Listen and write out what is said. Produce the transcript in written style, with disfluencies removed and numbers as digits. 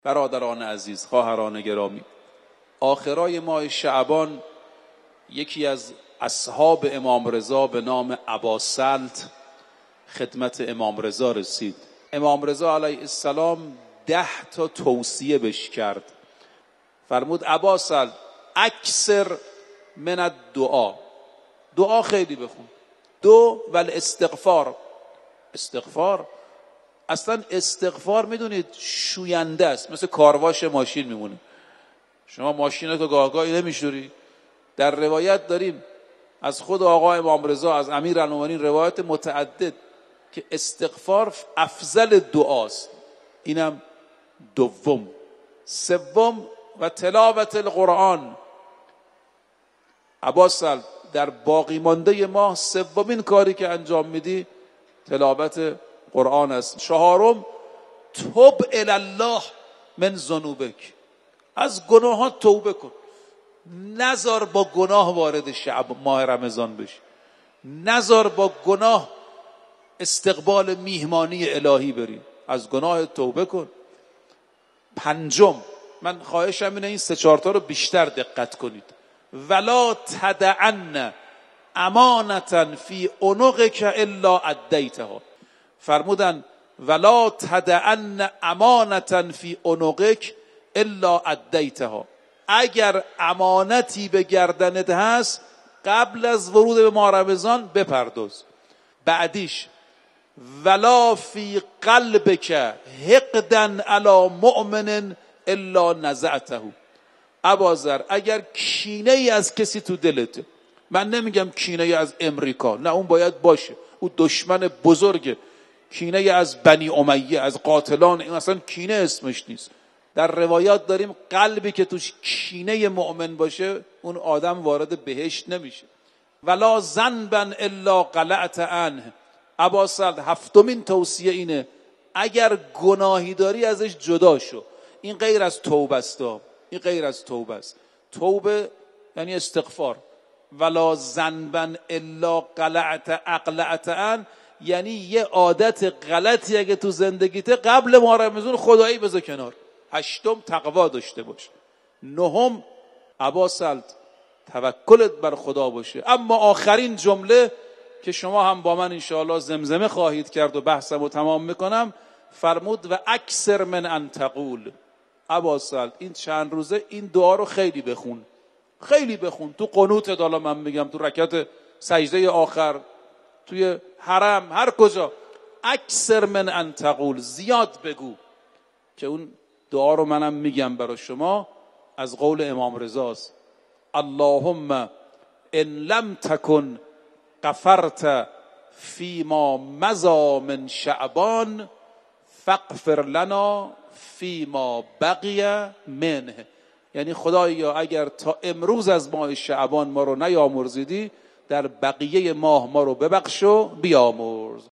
برادران عزیز، خواهران گرامی، آخرای ماه شعبان یکی از اصحاب امام رضا به نام اباسلط خدمت امام رضا رسید. امام رضا علیه السلام 10 تا توصیه بهش کرد. فرمود اباسلط اکثر من الدعا، دعا خیلی بخون. دو والاستغفار، استغفار اصلا استغفار میدونید شوینده است، مثل کارواش ماشین میمونه. شما ماشین تو گاهگاهی نمیشوری. در روایت داریم از خود آقا امام رضا، از امیرالمومنین، روایت متعدد که استغفار افضل دعاست. اینم دوم. سوم و تلاوت القرآن. اباسلط در باقی مانده ماه سومین کاری که انجام میدی تلاوت قرآن است. چهارم توب الی الله من ذنوبک، از گناهات توبه کن. نذار با گناه وارد ماه رمضان بشی، نذار با گناه استقبال میهمانی الهی بری، از گناه توبه کن. پنجم، من خواهشم اینه این 3-4 تا رو بیشتر دقت کنید. ولا تدعن امانة فی عنقک الا ادیتها. فرمودن ولا تدعن امانة فی عنقک الا ادیتها، اگر امانتی به گردنت هست قبل از ورود به ماه رمضان بپرداز. بعدیش ولا فی قلبک حقدا علی مؤمن الا نزعته. اباذر اگر کینه ای از کسی تو دلته، من نمیگم کینه ای از امریکا، نه اون باید باشه، اون دشمن بزرگه. کینه ای از بنی امیه، از قاتلان، این اصلا کینه اسمش نیست. در روایات داریم قلبی که توش کینه مؤمن باشه اون آدم وارد بهشت نمیشه. ولا ذنبا الا قلعت عنه. اباسلط هفتمین توصیه اینه اگر گناهی داری ازش جدا شو. این غیر از توبه است، این غیر از توبه است. توبه یعنی استغفار. ولا ذنبا الا قلعت عنه یعنی یه عادت غلطی اگه تو زندگیته قبل ماه رمضان خدایی بذار کنار. هشتم تقوا داشته باش. نهم اباسلط توکلت بر خدا باشه. اما آخرین جمله که شما هم با من انشاءالله زمزمه خواهید کرد و بحثمو تمام میکنم، فرمود و اکثر من ان تقول. اباسلط این چند روزه این دعا رو خیلی بخون، خیلی بخون. تو قنوت دالا من میگم، تو رکعت سجده آخر، توی حرم، هر کجا. اکثر من ان تقول، زیاد بگو. که اون دعا رو منم میگم برای شما، از قول امام رضاست. اللهم ان لم تکن غفرت فیما مضی من شعبان فاغفر لنا فیما بقی منه. یعنی خدایا اگر تا امروز از ماه شعبان ما رو نیامرزیدی، در بقیه ماه ما رو ببخش و بیامرز.